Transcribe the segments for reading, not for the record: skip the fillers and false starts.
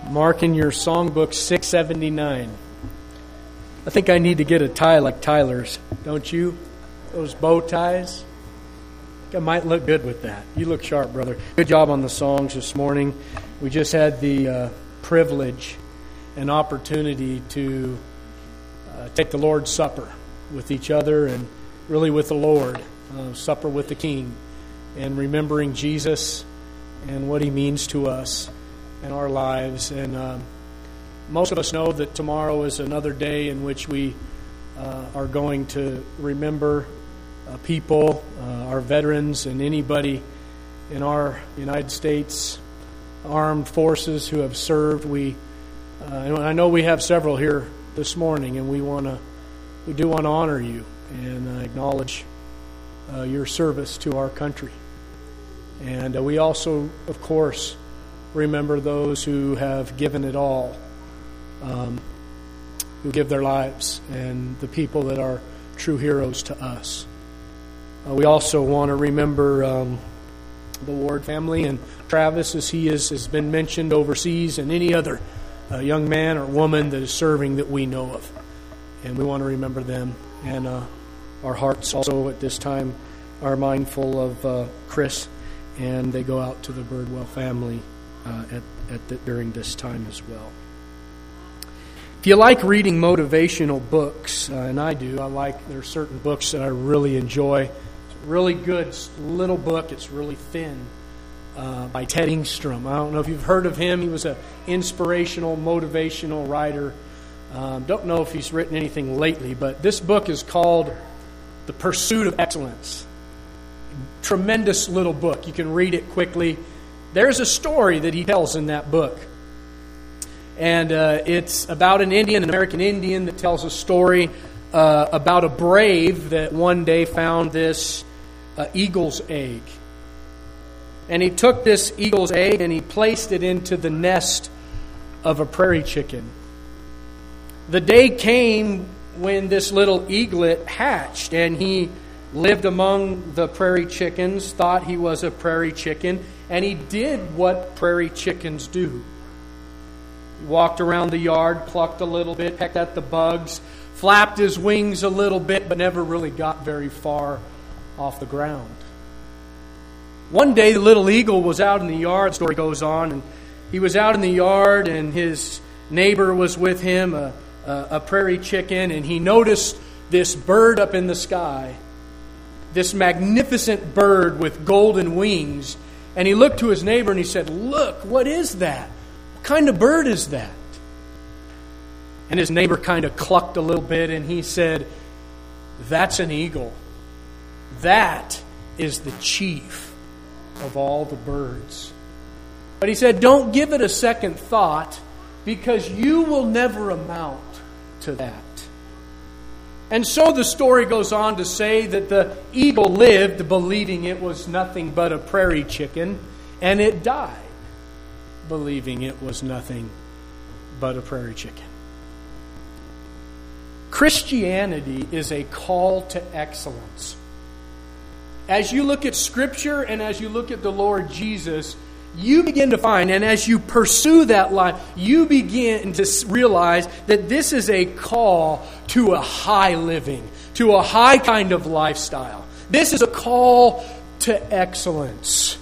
Mark in your songbook 679. I think I need to get a tie like Tyler's, don't you? Those bow ties. I think I might look good with that. You look sharp, brother. Good job on the songs this morning. We just had the privilege and opportunity to take the Lord's Supper with each other and really with the Lord, supper with the King, and remembering Jesus and what He means to us and our lives. And most of us know that tomorrow is another day in which we are going to remember people, our veterans, and anybody in our United States Armed Forces who have served. I know we have several here this morning, and we do want to honor you and acknowledge your service to our country. And we also, of course, remember those who have given it all, who give their lives, and the people that are true heroes to us. We also want to remember the Ward family and Travis, as he has been mentioned overseas, and any other young man or woman that is serving that we know of. And we want to remember them. And our hearts also at this time are mindful of Chris, and they go out to the Birdwell family during this time as well. If you like reading motivational books, and I do, there are certain books that I really enjoy. It's a really good little book. It's really thin, by Ted Engstrom. I don't know if you've heard of him. He was an inspirational, motivational writer. Don't know if he's written anything lately, but this book is called The Pursuit of Excellence. Tremendous little book. You can read it quickly. There's a story that he tells in that book. And it's about an American Indian, that tells a story about a brave that one day found this eagle's egg. And he took this eagle's egg and he placed it into the nest of a prairie chicken. The day came when this little eaglet hatched, and he lived among the prairie chickens, thought he was a prairie chicken, and he did what prairie chickens do. He walked around the yard, clucked a little bit, pecked at the bugs, flapped his wings a little bit, but never really got very far off the ground. One day the little eagle was out in the yard, the story goes on, and he was out in the yard, and his neighbor was with him, a prairie chicken, and he noticed this bird up in the sky, this magnificent bird with golden wings. And he looked to his neighbor and he said, "Look, what is that? What kind of bird is that?" And his neighbor kind of clucked a little bit and he said, "That's an eagle. That is the chief of all the birds." But he said, "Don't give it a second thought, because you will never amount to that." And so the story goes on to say that the eagle lived believing it was nothing but a prairie chicken, and it died believing it was nothing but a prairie chicken. Christianity is a call to excellence. As you look at Scripture and as you look at the Lord Jesus, you begin to find, and as you pursue that life, you begin to realize that this is a call to a high living, to a high kind of lifestyle. This is a call to excellence.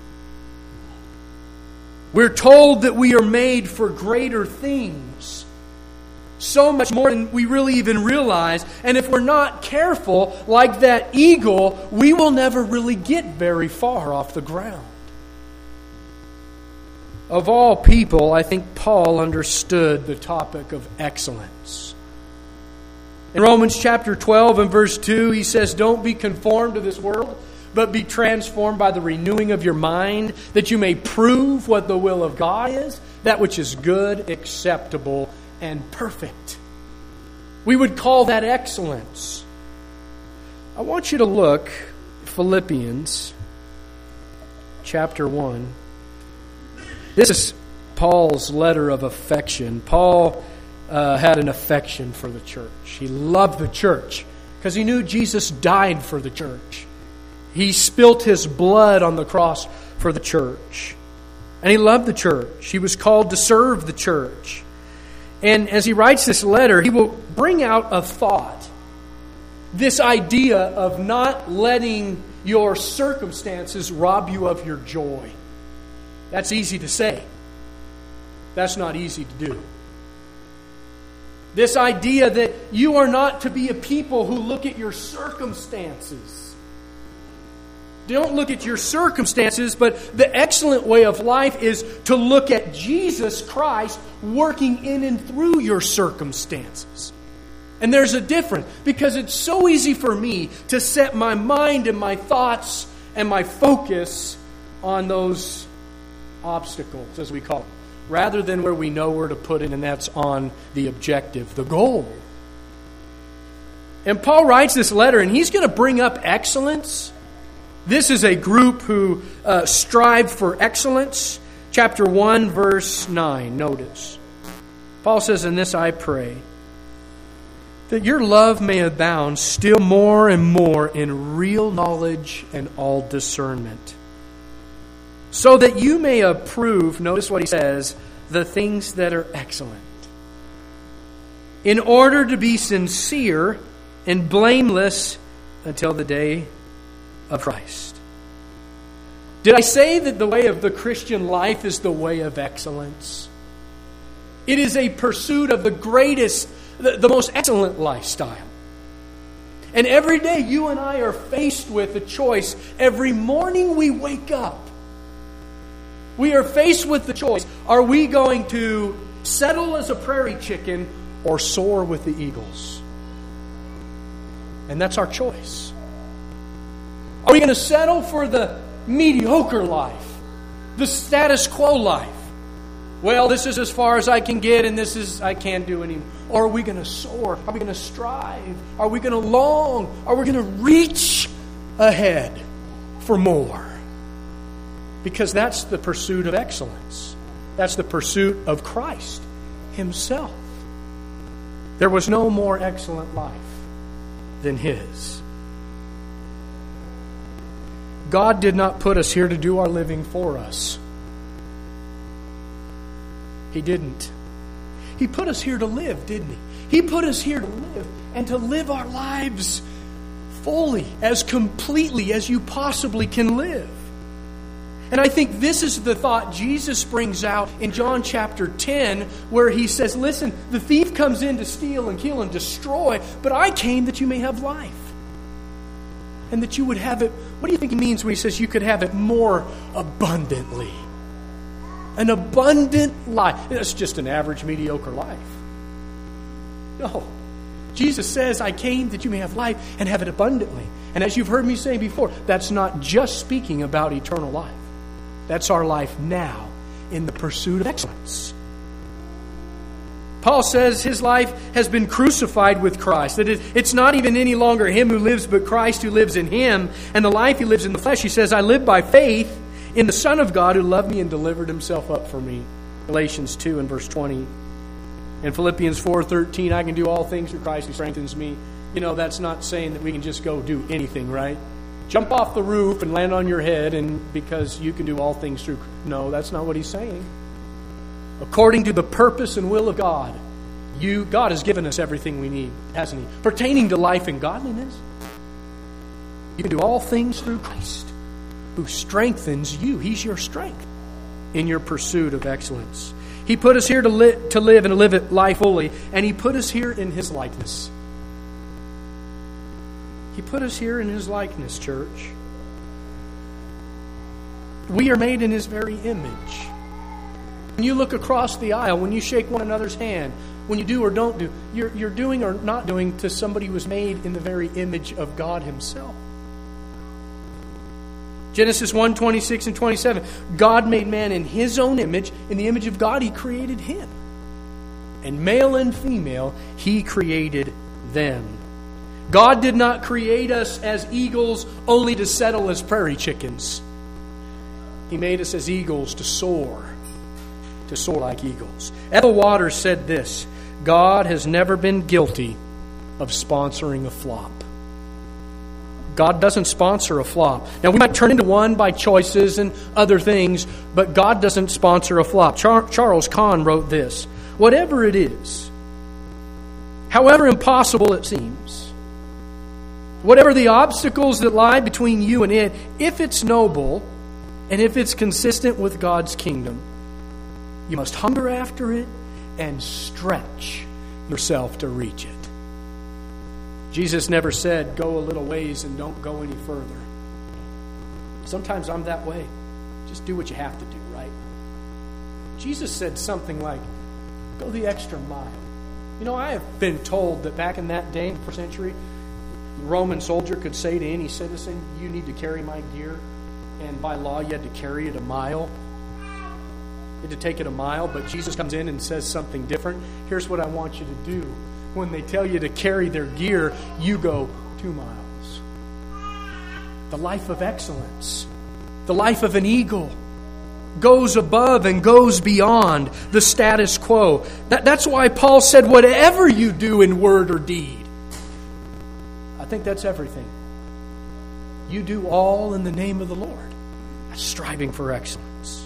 We're told that we are made for greater things. So much more than we really even realize. And if we're not careful, like that eagle, we will never really get very far off the ground. Of all people, I think Paul understood the topic of excellence. In Romans chapter 12 and verse 2, he says, "Don't be conformed to this world, but be transformed by the renewing of your mind, that you may prove what the will of God is, that which is good, acceptable, and perfect." We would call that excellence. I want you to look, Philippians chapter 1. This is Paul's letter of affection. Paul had an affection for the church. He loved the church because he knew Jesus died for the church. He spilt his blood on the cross for the church. And he loved the church. He was called to serve the church. And as he writes this letter, he will bring out a thought. This idea of not letting your circumstances rob you of your joy. That's easy to say. That's not easy to do. This idea that you are not to be a people who look at your circumstances. Don't look at your circumstances, but the excellent way of life is to look at Jesus Christ working in and through your circumstances. And there's a difference, because it's so easy for me to set my mind and my thoughts and my focus on those obstacles, as we call them, rather than where we know where to put it, and that's on the objective, the goal. And Paul writes this letter, and he's going to bring up excellence. This is a group who strive for excellence. Chapter 1, verse 9, notice. Paul says, "In this I pray, that your love may abound still more and more in real knowledge and all discernment, so that you may approve," notice what he says, "the things that are excellent, in order to be sincere and blameless until the day of Christ." Did I say that the way of the Christian life is the way of excellence? It is a pursuit of the greatest, the most excellent lifestyle. And every day you and I are faced with a choice. Every morning we wake up, we are faced with the choice. Are we going to settle as a prairie chicken or soar with the eagles? And that's our choice. Are we going to settle for the mediocre life, the status quo life? Well, this is as far as I can get, and this is I can't do anymore. Or are we going to soar? Are we going to strive? Are we going to long? Are we going to reach ahead for more? Because that's the pursuit of excellence. That's the pursuit of Christ Himself. There was no more excellent life than His. God did not put us here to do our living for us. He didn't. He put us here to live, didn't He? He put us here to live, and to live our lives fully, as completely as you possibly can live. And I think this is the thought Jesus brings out in John chapter 10, where He says, listen, the thief comes in to steal and kill and destroy, but I came that you may have life. And that you would have it, what do you think He means when He says you could have it more abundantly? An abundant life. It's just an average, mediocre life. No. Jesus says, I came that you may have life and have it abundantly. And as you've heard me say before, that's not just speaking about eternal life. That's our life now in the pursuit of excellence. Paul says his life has been crucified with Christ. That it's not even any longer him who lives, but Christ who lives in him. And the life he lives in the flesh, he says, I live by faith in the Son of God who loved me and delivered Himself up for me. Galatians 2 and verse 20. In Philippians 4:13, I can do all things through Christ who strengthens me. You know, that's not saying that we can just go do anything, right? Jump off the roof and land on your head and because you can do all things through... No, that's not what he's saying. According to the purpose and will of God, God has given us everything we need, hasn't He? Pertaining to life and godliness. You can do all things through Christ, who strengthens you. He's your strength in your pursuit of excellence. He put us here to live and live it life fully, and He put us here in His likeness. He put us here in His likeness, church. We are made in His very image. When you look across the aisle, when you shake one another's hand, when you do or don't do, you're doing or not doing to somebody who was made in the very image of God Himself. Genesis 1, 26 and 27. God made man in His own image. In the image of God, He created him. And male and female, He created them. God did not create us as eagles only to settle as prairie chickens. He made us as eagles to soar like eagles. Ethel Waters said this: God has never been guilty of sponsoring a flop. God doesn't sponsor a flop. Now, we might turn into one by choices and other things, but God doesn't sponsor a flop. Charles Kahn wrote this: whatever it is, however impossible it seems, whatever the obstacles that lie between you and it, if it's noble and if it's consistent with God's kingdom, you must hunger after it and stretch yourself to reach it. Jesus never said, go a little ways and don't go any further. Sometimes I'm that way. Just do what you have to do, right? Jesus said something like, go the extra mile. You know, I have been told that back in that day, in the first century, the Roman soldier could say to any citizen, you need to carry my gear. And by law, you had to carry it a mile. You had to take it a mile, but Jesus comes in and says something different. Here's what I want you to do. When they tell you to carry their gear, you go 2 miles. The life of excellence, the life of an eagle, goes above and goes beyond the status quo. That's why Paul said, whatever you do in word or deed. I think that's everything. You do all in the name of the Lord. That's striving for excellence.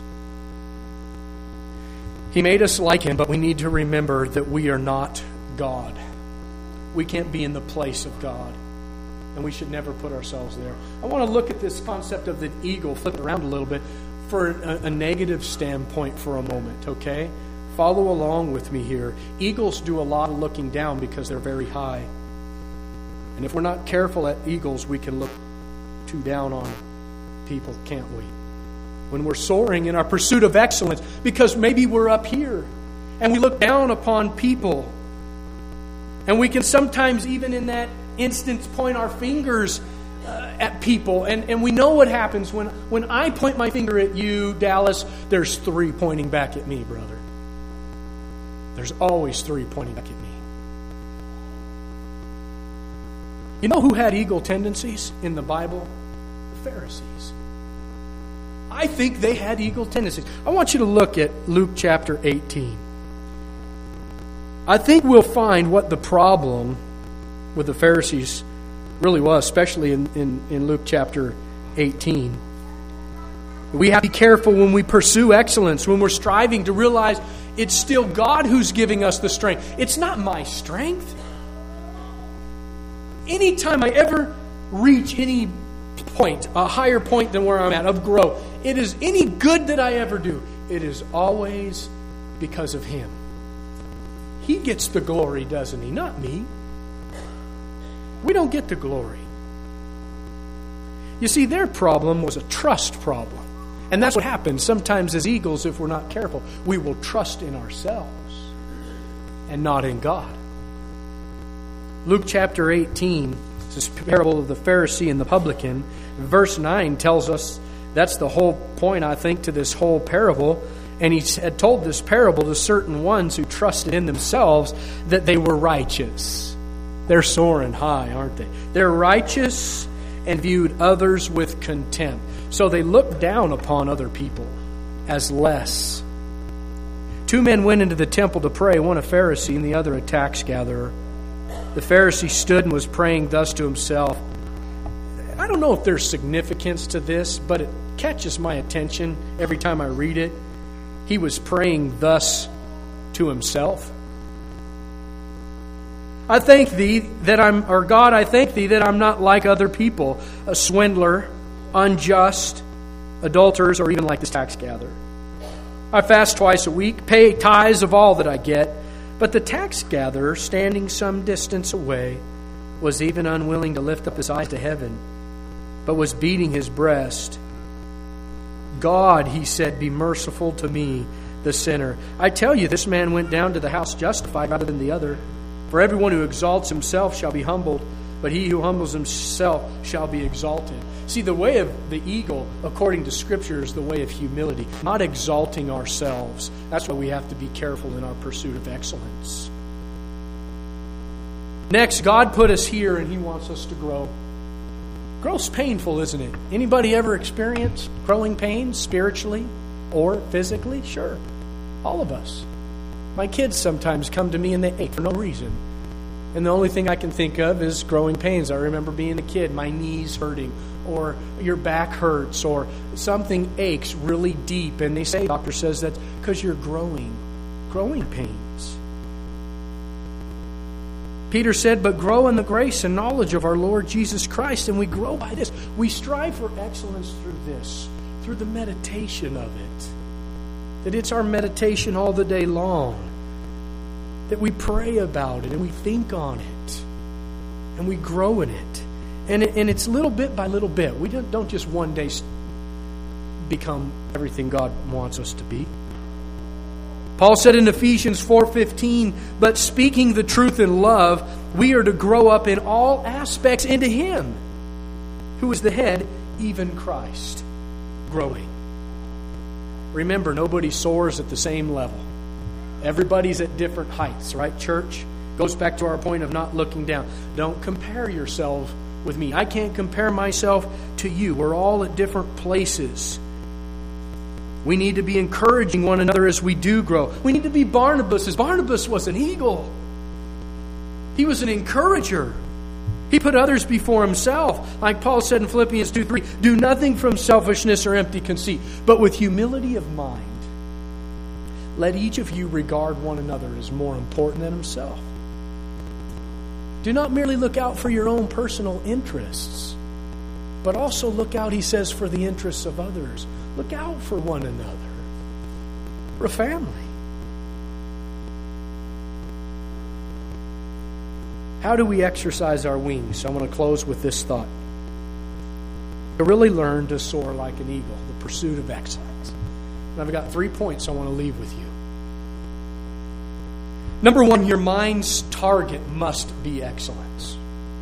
He made us like Him, but we need to remember that we are not God. We can't be in the place of God, and we should never put ourselves there. I want to look at this concept of the eagle, flip it around a little bit, for a negative standpoint for a moment, okay? Follow along with me here. Eagles do a lot of looking down because they're very high. And if we're not careful at eagles, we can look too down on people, can't we? When we're soaring in our pursuit of excellence, because maybe we're up here and we look down upon people. And we can sometimes, even in that instance, point our fingers at people. And we know what happens when I point my finger at you, Dallas, there's 3 pointing back at me, brother. There's always 3 pointing back at me. You know who had eagle tendencies in the Bible? The Pharisees. I think they had eagle tendencies. I want you to look at Luke chapter 18. I think we'll find what the problem with the Pharisees really was, especially in Luke chapter 18. We have to be careful when we pursue excellence, when we're striving to realize it's still God who's giving us the strength. It's not my strength. Anytime I ever reach any point, a higher point than where I'm at, of growth, it is any good that I ever do, it is always because of Him. He gets the glory, doesn't He? Not me. We don't get the glory. You see, their problem was a trust problem. And that's what happens sometimes as eagles if we're not careful. We will trust in ourselves and not in God. Luke chapter 18, this parable of the Pharisee and the publican. Verse 9 tells us that's the whole point, I think, to this whole parable. And he had told this parable to certain ones who trusted in themselves that they were righteous. They're soaring high, aren't they? They're righteous and viewed others with contempt. So they looked down upon other people as less. 2 men went into the temple to pray, one a Pharisee and the other a tax gatherer. The Pharisee stood and was praying thus to himself. I don't know if there's significance to this, but it catches my attention every time I read it. He was praying thus to himself. I thank Thee that God, I thank Thee that I'm not like other people, a swindler, unjust, adulterers, or even like this tax gatherer. I fast twice a week, pay tithes of all that I get. But the tax gatherer, standing some distance away, was even unwilling to lift up his eyes to heaven, but was beating his breast. God, he said, be merciful to me, the sinner. I tell you, this man went down to the house justified rather than the other. For everyone who exalts himself shall be humbled, but he who humbles himself shall be exalted. See, the way of the eagle, according to Scripture, is the way of humility, not exalting ourselves. That's why we have to be careful in our pursuit of excellence. Next, God put us here and He wants us to grow. Growth's painful, isn't it? Anybody ever experience growing pains spiritually or physically? Sure. All of us. My kids sometimes come to me and they ache for no reason. And the only thing I can think of is growing pains. I remember being a kid, my knees hurting, or your back hurts, or something aches really deep. And they say, doctor says that's because you're growing pains. Peter said, but grow in the grace and knowledge of our Lord Jesus Christ. And we grow by this. We strive for excellence through this, through the meditation of it. That it's our meditation all the day long. That we pray about it and we think on it. And we grow in it. And it's little bit by little bit. We don't just one day become everything God wants us to be. Paul said in Ephesians 4:15, but speaking the truth in love, we are to grow up in all aspects into Him, who is the head, even Christ. Growing. Remember, nobody soars at the same level. Everybody's at different heights, right, church? Goes back to our point of not looking down. Don't compare yourself with me. I can't compare myself to you. We're all at different places. We need to be encouraging one another as we do grow. We need to be Barnabas, as Barnabas was an eagle. He was an encourager. He put others before himself. Like Paul said in Philippians 2:3, do nothing from selfishness or empty conceit, but with humility of mind. Let each of you regard one another as more important than himself. Do not merely look out for your own personal interests, but also look out, he says, for the interests of others. Look out for one another. We're a family. How do we exercise our wings? I want to close with this thought. To really learn to soar like an eagle, the pursuit of excellence. And I've got 3 points I want to leave with you. Number 1, your mind's target must be excellence.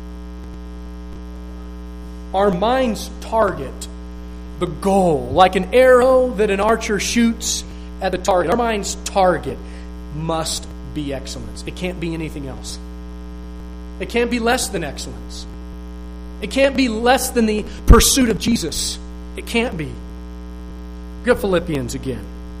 Our mind's target, the goal, like an arrow that an archer shoots at the target. Our mind's target must be excellence. It can't be anything else. It can't be less than excellence. It can't be less than the pursuit of Jesus. It can't be. Look at Philippians again.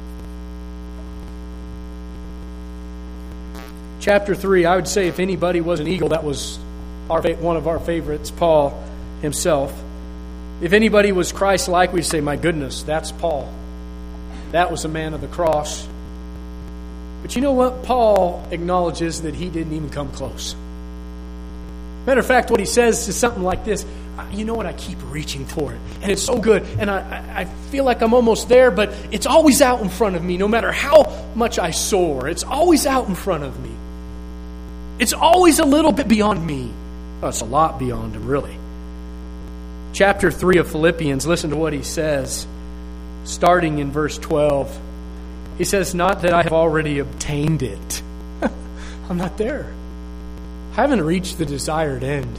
Chapter 3, I would say if anybody was an eagle, that was one of our favorites, Paul himself. If anybody was Christ-like, we'd say, my goodness, that's Paul. That was a man of the cross. But you know what? Paul acknowledges that he didn't even come close. Matter of fact, what he says is something like this. You know what? I keep reaching for it. And it's so good. And I feel like I'm almost there, but it's always out in front of me. No matter how much I soar, it's always out in front of me. It's always a little bit beyond me. Oh, it's a lot beyond him, really. Chapter 3 of Philippians, listen to what he says, starting in verse 12. He says, not that I have already obtained it. I'm not there. I haven't reached the desired end.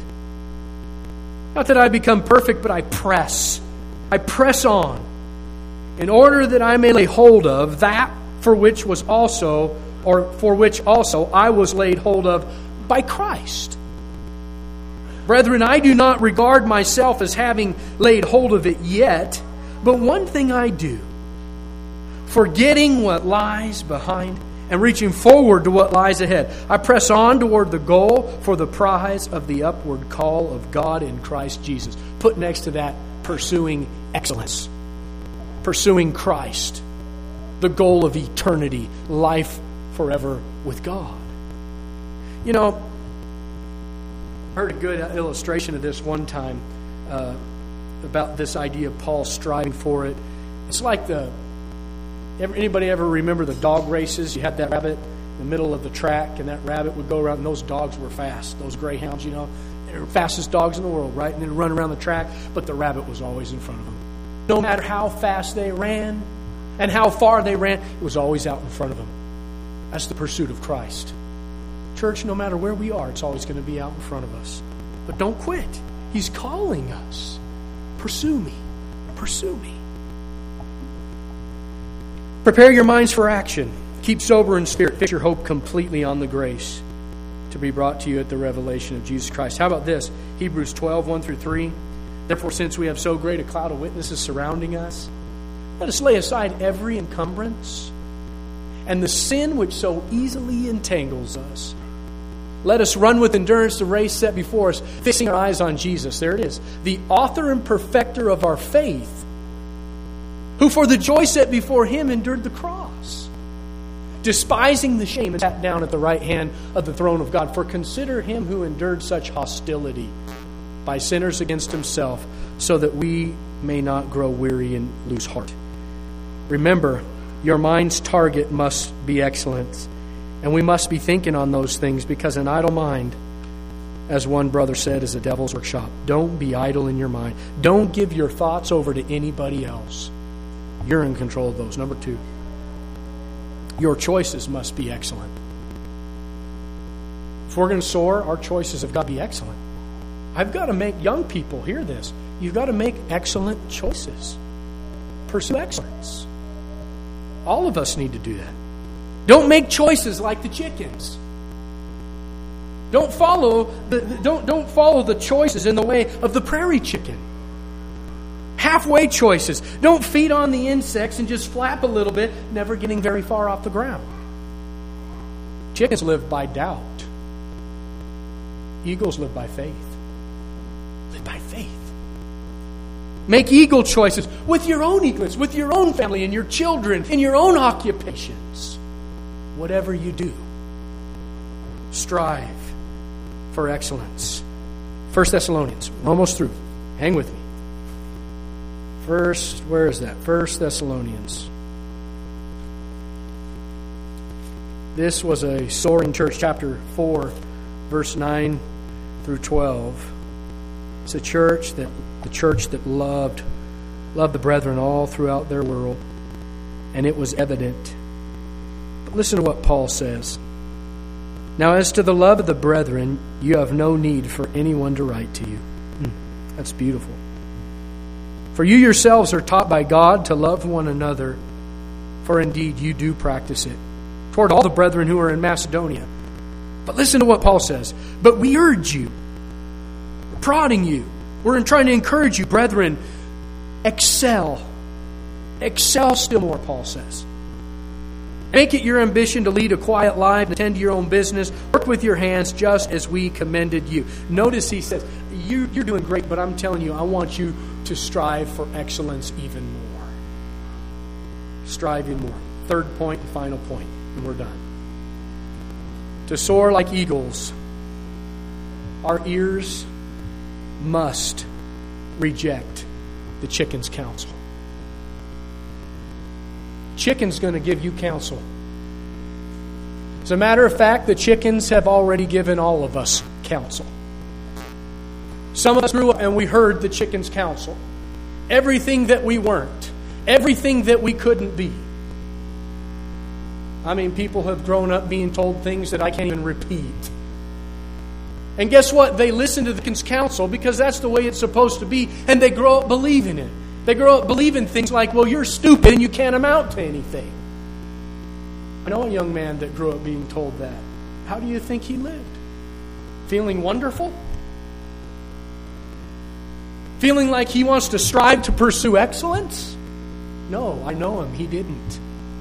Not that I become perfect, but I press. I press on, in order that I may lay hold of that for which also I was laid hold of by Christ. Brethren, I do not regard myself as having laid hold of it yet, but one thing I do, forgetting what lies behind and reaching forward to what lies ahead, I press on toward the goal for the prize of the upward call of God in Christ Jesus. Put next to that, pursuing excellence, pursuing Christ, the goal of eternity, life forever with God. You know, I heard a good illustration of this one time about this idea of Paul striving for it. It's like anybody ever remember the dog races? You had that rabbit in the middle of the track, and that rabbit would go around, and those dogs were fast. Those greyhounds, you know, they were the fastest dogs in the world, right? And they'd run around the track, but the rabbit was always in front of them. No matter how fast they ran and how far they ran, it was always out in front of them. That's the pursuit of Christ. Church, no matter where we are, it's always going to be out in front of us. But don't quit. He's calling us. Pursue me. Pursue me. Prepare your minds for action. Keep sober in spirit. Fix your hope completely on the grace to be brought to you at the revelation of Jesus Christ. How about this? Hebrews 12, 1 through 3. Therefore, since we have so great a cloud of witnesses surrounding us, let us lay aside every encumbrance and the sin which so easily entangles us. Let us run with endurance the race set before us, fixing our eyes on Jesus. There it is. The author and perfecter of our faith, who for the joy set before him endured the cross, despising the shame, and sat down at the right hand of the throne of God. For consider him who endured such hostility by sinners against himself, so that we may not grow weary and lose heart. Remember, your mind's target must be excellence. And we must be thinking on those things, because an idle mind, as one brother said, is a devil's workshop. Don't be idle in your mind. Don't give your thoughts over to anybody else. You're in control of those. Number 2, your choices must be excellent. If we're going to soar, our choices have got to be excellent. I've got to make young people hear this. You've got to make excellent choices. Pursue excellence. All of us need to do that. Don't make choices like the chickens. Don't follow the choices in the way of the prairie chicken. Halfway choices. Don't feed on the insects and just flap a little bit, never getting very far off the ground. Chickens live by doubt. Eagles live by faith. Live by faith. Make eagle choices with your own eaglets, with your own family and your children, in your own occupations. Whatever you do, strive for excellence. 1 Thessalonians. We're almost through. Hang with me. Where is that? 1 Thessalonians. This was a soaring church, chapter 4, verse 9 through 12. It's the church that loved the brethren all throughout their world, and it was evident. But listen to what Paul says. Now, as to the love of the brethren, you have no need for anyone to write to you. That's beautiful. For you yourselves are taught by God to love one another, for indeed you do practice it, toward all the brethren who are in Macedonia. But listen to what Paul says. But we urge you, we're prodding you, we're trying to encourage you, brethren, excel. Excel still more, Paul says. Make it your ambition to lead a quiet life, attend to your own business, work with your hands just as we commended you. Notice he says, you're doing great, but I'm telling you, I want you to strive for excellence even more. Strive even more. Third point and final point, and we're done. To soar like eagles, our ears must reject the chicken's counsel. Chicken's going to give you counsel. As a matter of fact, the chickens have already given all of us counsel. Some of us grew up and we heard the chicken's counsel. Everything that we weren't. Everything that we couldn't be. I mean, people have grown up being told things that I can't even repeat. And guess what? They listen to the chicken's counsel because that's the way it's supposed to be, and they grow up believing it. They grow up believing things like, well, you're stupid and you can't amount to anything. I know a young man that grew up being told that. How do you think he lived? Feeling wonderful? Feeling like he wants to strive to pursue excellence? No, I know him. He didn't.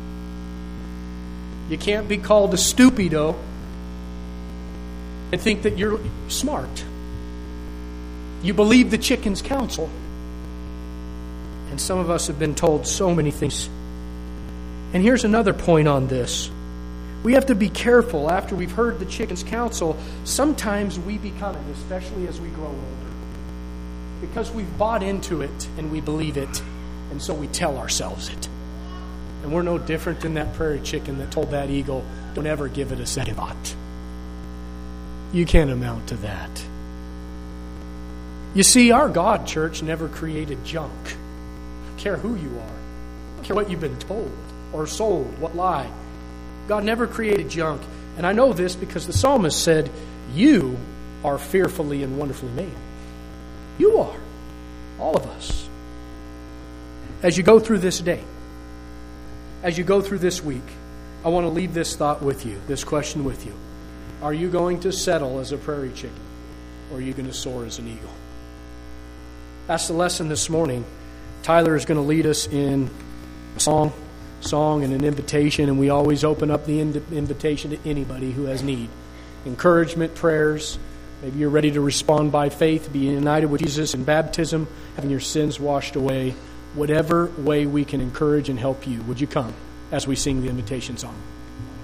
You can't be called a stupido and think that you're smart. You believe the chicken's counsel. And some of us have been told so many things. And here's another point on this. We have to be careful after we've heard the chicken's counsel. Sometimes we become it, especially as we grow older. Because we've bought into it and we believe it. And so we tell ourselves it. And we're no different than that prairie chicken that told that eagle, don't ever give it a second thought. You can't amount to that. You see, our God, church, never created junk. I don't care who you are. I don't care what you've been told or sold, what lie. God never created junk. And I know this because the psalmist said, you are fearfully and wonderfully made. You are. All of us. As you go through this day, as you go through this week, I want to leave this thought with you, this question with you. Are you going to settle as a prairie chicken, or are you going to soar as an eagle? That's the lesson this morning. Tyler is going to lead us in a song and an invitation, and we always open up the invitation to anybody who has need. encouragement prayers. Maybe you're ready to respond by faith, be united with Jesus in baptism, having your sins washed away. Whatever way we can encourage and help you, would you come as we sing the invitation song?